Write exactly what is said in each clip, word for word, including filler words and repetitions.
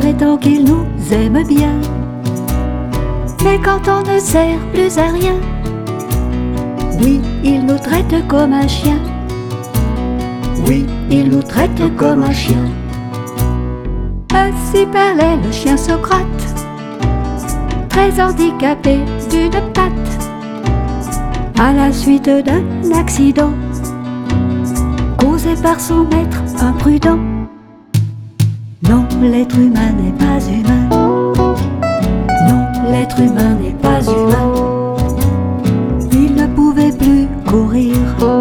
prétend qu'il nous aime bien. Mais quand on ne sert plus à rien, oui, il nous traite comme un chien. Oui, il nous traite comme un chien. Ainsi parlait le chien Socrate, très handicapé d'une patte, à la suite d'un accident causé par son maître imprudent. Non, l'être humain n'est pas humain. Non, l'être humain n'est pas humain. Il ne pouvait plus courir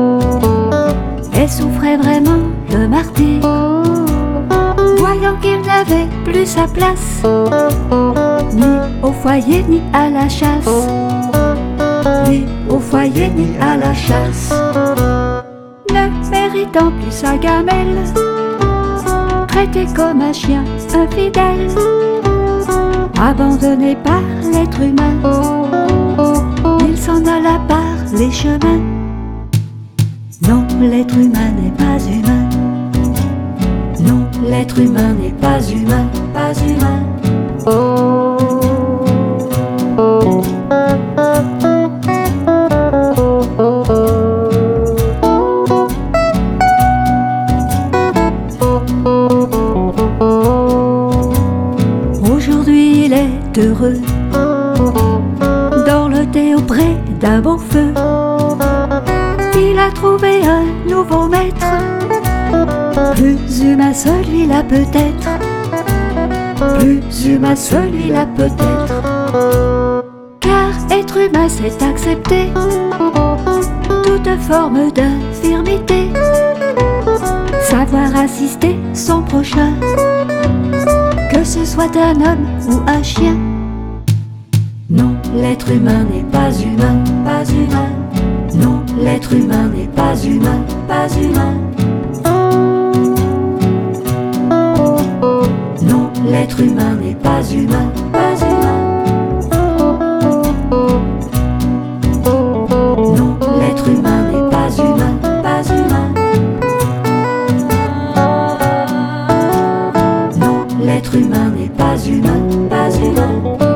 et souffrait vraiment de martyre, voyant qu'il n'avait plus sa place, ni au foyer ni à la chasse, ni au foyer ni à la chasse. Ne méritant plus sa gamelle, traité comme un chien infidèle, abandonné par l'être humain, il s'en alla par les chemins. Non, l'être humain n'est pas humain. Non, l'être humain n'est pas humain, pas humain. Aujourd'hui il est heureux, dans le thé auprès d'un bon feu. Il a trouvé un nouveau maître, plus humain celui-là peut-être, plus humain celui-là peut-être. Car être humain c'est accepter toute forme d'infirmité, savoir assister son prochain, que ce soit un homme ou un chien. Non, l'être humain n'est pas humain, pas humain. Non, l'être humain n'est pas humain, pas humain. Non, l'être humain n'est pas humain, pas humain. Non, l'être humain n'est pas humain, pas humain. Non, l'être humain n'est pas humain, pas humain.